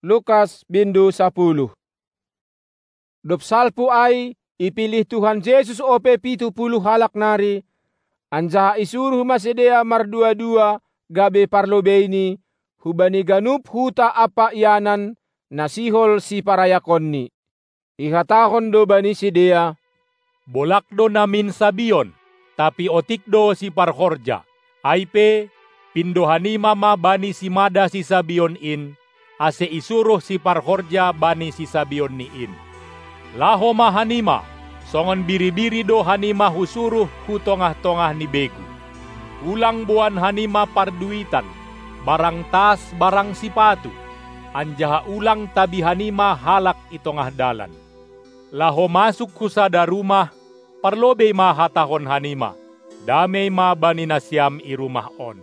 Lukas 10. Dopsalpu ay ipilih Tuhan Yesus ope 70 halak nari, anjaha isuruh masedea mardua-dua gabe parlobeini hubani ganup huta apa ianan nasihol si parayakonni. Ihatahon do bani sidea, bolakdo namin sabion, tapi otikdo si parhorja. Aipe, pindohanima ma bani si mada si sabion in, ase isuruh si parhorja bani si sabion ni in. Laho ma hanima, songon biri-biri do hanima husuruh hu tongah-tongah ni begu. Ulang buan hanima parduitan, barang tas, barang sipatu, anjaha ulang tabi hanima halak itongah dalan. Laho masuk kusada rumah, parlobe ma hatahon hanima, damay ma bani nasyam i rumah on.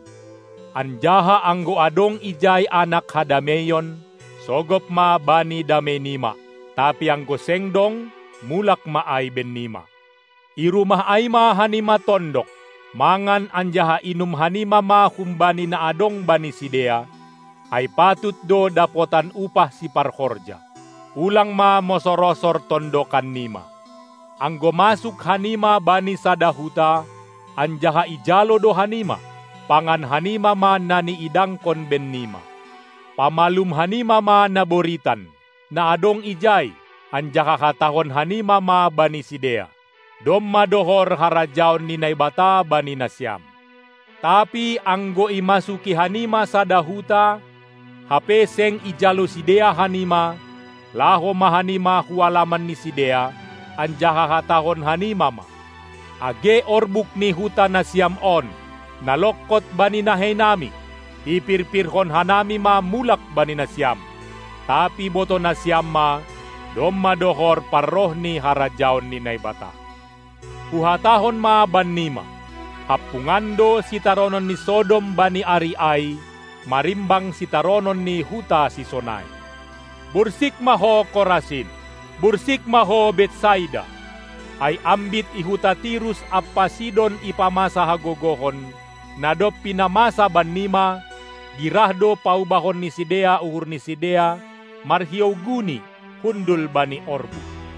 Anjaha anggo adong ijay anak hadameyon, sogop ma bani damenima, tapi anggo sengdong, mulak ma ay benima. I rumah ay ma hanima tondok, mangan anjaha inum hanima ma humbani na adong bani sidea, ay patut do dapotan upah si parhorja. Ulang ma mosorosor tondokan nima. Anggo masuk hanima bani sadahuta, anjaha ijalo do hanima, pangan hanima ma nani idangkon ben nima. Pamalum hanima ma naboritan, na adong ijay, anjaha hatahon hanima ma bani sidea. Domma dohor harajaon ni naibata bani nasyam. Tapi anggo imasuki hanima sadahuta, hape seng ijalo sidea hanima, laho mahanima hualaman ni sidea, anjaha hatahon hanima ma. Age orbuk ni huta nasyam on, nalokot bani nahenami, ipirpirhon hanami ma mulak bani nasyam. Tapi boto nasyam ma, domma dohor parroh ni harajaon ni naibata. Huhatahon ma banima, hapungando sitaronon ni Sodom bani ari ay, marimbang sitaronon ni huta si Sonai. Bursik maho Korasin, bursik maho Betsaida, ay ambit ihuta Tirus apa Sidon ipamasa hagogohon, nadop pinamasa banima, girahdo paubahon ni sidea uhur ni sidea, marhiyaw guni, hundul bani orbu.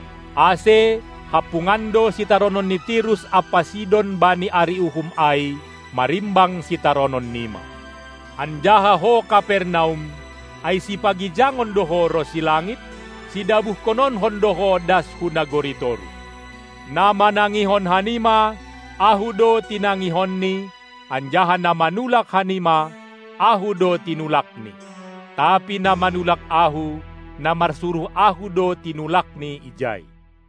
Ase, hapungando sitaronon ni Tirus apa Sidon bani ari uhum ay, marimbang sitaronon nima. Anjaha ho Kapernaum, ay si pagijangon dohoro si langit, si dabuh konon hondoho das hunagoritoru. Nama nangihon hanima, ahudo tinangihon ni, anjaha nama nulak hanima, ahudo tinulak ni. Tapi nama nulak ahu, namarsuruh ahudo tinulak ni ijay.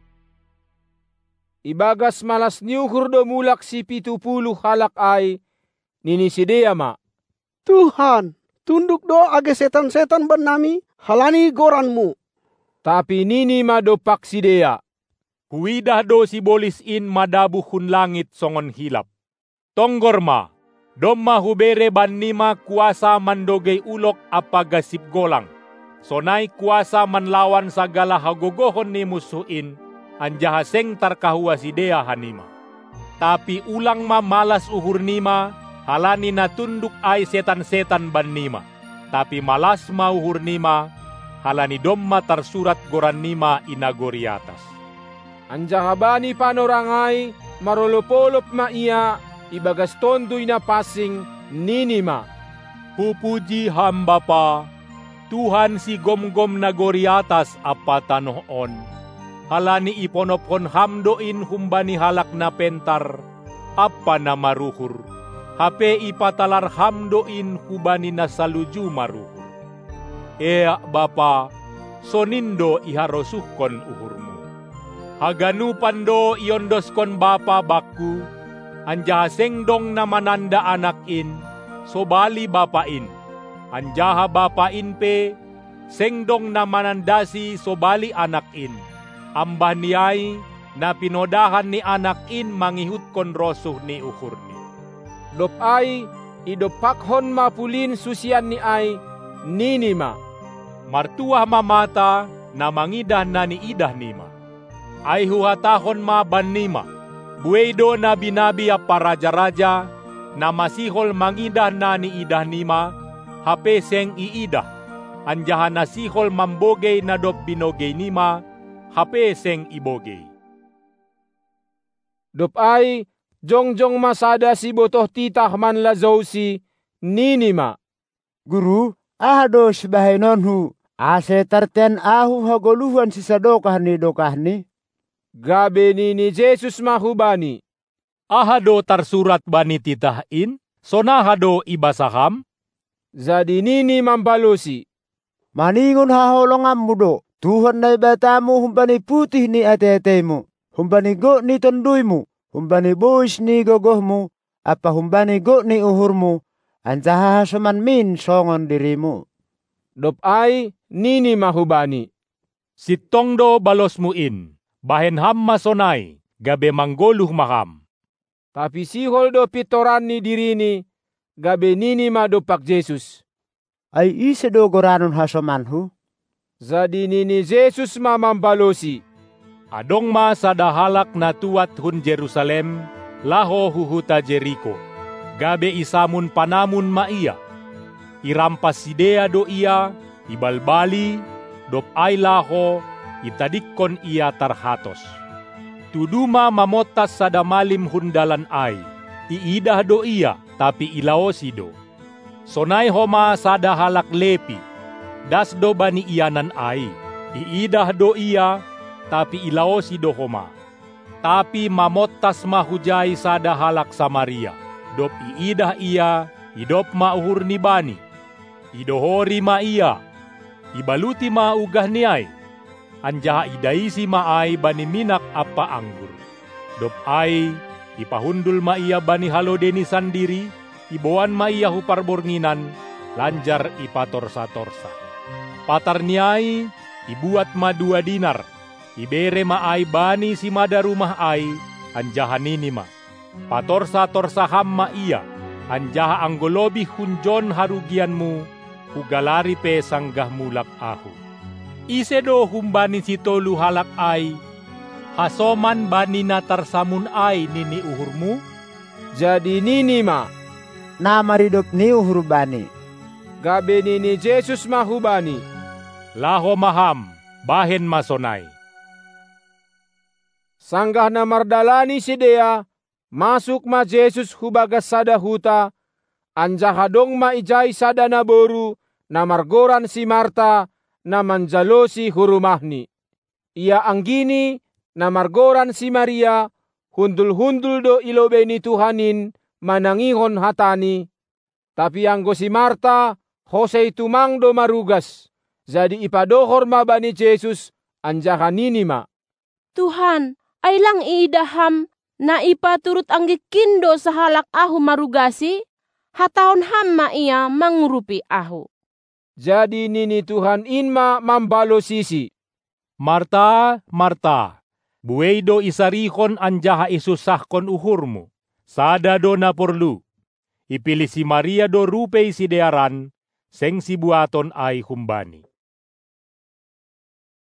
Ibagas malas niuhur do mulak si 70 halak ay, nini sidea ma, Tuhan, tunduk do age setan-setan ban nami, halani goranmu. Tapi nini ma do pak sidea, huidah do si bolis in madabuh hun langit songon hilap. Tonggor ma, domma hubere ban nima kuasa mandogay ulok apa gasip golang. Sonay kuasa manlawan sagala hagogohon ni musuhin, anjaha seng tarkahua sidea hanima. Tapi ulang ma malas uhur nima, halani na tunduk ay setan-setan ban nima. Tapi malas ma uhur nima, halani domma tarsurat goran nima inagori atas. Anjaha bani panorangay, marolopolop ma iya, ibagas tondoy na pasing, nini ma, Pupuji hamba pa, Tuhan si gom-gom nagori atas apa tanoon. Halani iponopon hamdoin humbani halak na pentar, apa na maruhur. Hape ipatalar hamdoin hubani na saluju maruhur. Ea Bapa, sonindo iharosuhkon uhurmu. Haganupan do iondoskon Bapa bakku, anjaha sengdong na mananda anakin, sobali Bapain. Anjaha Bapain pe, sengdong na manandasi sobali anakin. Ambah niyay, na pinodahan ni anakin mangihutkon rosuh ni uhurni. Dop ay, idopakhon mapulin susian ni ay, nini ma, martuah mamata na mangidah na ni idah nima. Ay huhatahon ma ban nima, buweido na binabi apa raja-raja, na masihol mangidah na ni idah nima, hape seng iidah. anjaha nasihol mambogey na dop binogey nima, hape seng ibogey. Dop ay, jongjong masada si botoh titah man lazow si Ninima. Guru, ahado sibahenonhu, ase tarten ahu hagoluhan si sadokah ni. Gabe ni Jesus mahubani. Ahado tarsurat bani titahin, sonahado ibasaham? Jadi nini mambalosi. Maningon haholongam mudo, Tuhan na ibatamu humbani putih ni ate-atemu, humbani go ni tonduymu, humbani bois ni gogohmu, apa humbani go ni uhurmu, anjaha hasuman min songon dirimu. Dop ay, nini mahubani. Sitongdo balosmuin, bahen ham masonay, gabe manggoluh maham. Tapi sihol do pitoran ni dirini, gabe nini madopak Jesus. Ay isa do goranon hasumanhu. Jadi nini Jesus mamambalosi. Adong ma sadahalak na tuat hun Jerusalem, laho huhuta Jericho. Gabe isamun panamun maiya. Irampas sidea do iya, ibalbali, dop ay laho, itadikkon iya tarhatos. Tuduma mamotas sadamalim hundalan ay, iidah do iya, tapi ilaosi do. Sonay homa sadahalak lepi, das do bani iyanan ay, iidah do iya, tapi ilaosi do homa. Tapi mamotas mahujay sadahalak Samaria, dop iidah iya, idop mauhur ni bani. Idohori ma iya, ibaluti ma ugah ni ay, anjaha idaisi ma ay bani minak apa anggur. Dop ay, ipahundul ma iya bani halodeni sandiri, iboan ma iya huparbornginan, lanjar ipatorsa-torsa. Patar ni ay, ibuat ma 2 dinar, ibere ma ay bani si mada rumah ay, anjaha nini ma. Patorsa-torsa ham ma iya, anjaha anggolobi hunjon harugianmu, hugalari pe sanggah mulak ahu. Isedo humbani si tolu halak ay, hasoman bani natar samun ay nini uhurmu? Jadi nini ma. Na maridop ni uhur bani. Gabe nini Jesus mahubani. Laho maham, bahen masonay. Sanggah na mardalani si Dea, masuk ma Jesus hubagas sada huta, anjaha dong ma ijay sada naboru, na margoran si Marta, na manjalosi hurumahni. Ia anggini, na margoran si Maria, hundul-hundul do ilobe ni Tuhanin, manangihon hatani. Tapi anggo si Marta, hosei tumang do marugas, jadi ipadohor ma bani Jesus, anjaha nini ma. Tuhan, ay lang iidaham, na ipaturut anggikindo sa halak ahu marugasi, hataon ham ma iya mangurupi ahu. Jadi nini Tuhan inma mambalo sisi. Marta, Marta, buweido isarihon anjaha isusahkon uhurmu. Sada do na porlu. Ipili si Maria do rupei si dearan, seng si buaton ay humbani.